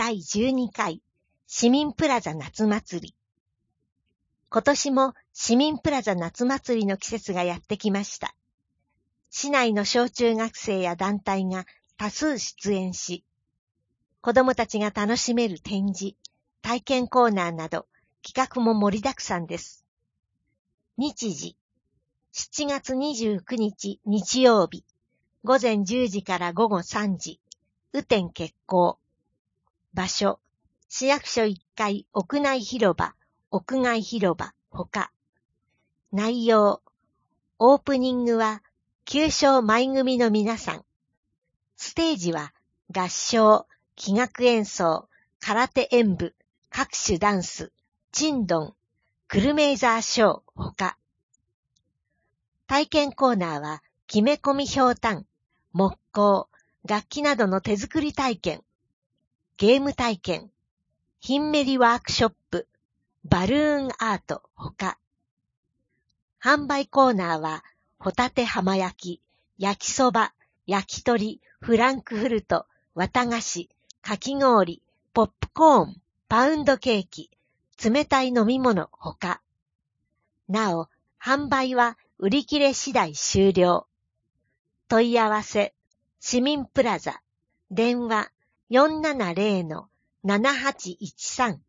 第12回市民プラザ夏祭り。今年も市民プラザ夏祭りの季節がやってきました。市内の小中学生や団体が多数出演し、子どもたちが楽しめる展示、体験コーナーなど企画も盛りだくさんです。日時、7月29日日曜日、午前10時から午後3時、雨天決行。場所、市役所1階屋内広場、屋外広場、ほか。内容、オープニングは、旧正舞組の皆さん。ステージは、合唱、器楽演奏、空手演舞、各種ダンス、チンドン、クルメイザーショー、ほか。体験コーナーは、木目込みひょうたん、木工、楽器などの手作り体験、ゲーム体験、ヒンメリワークショップ、バルーンアート、ほか。販売コーナーは、ホタテ浜焼き、焼きそば、焼き鳥、フランクフルト、綿菓子、かき氷、ポップコーン、パウンドケーキ、冷たい飲み物、ほか。なお、販売は売り切れ次第終了。問い合わせ、市民プラザ、電話 470-7813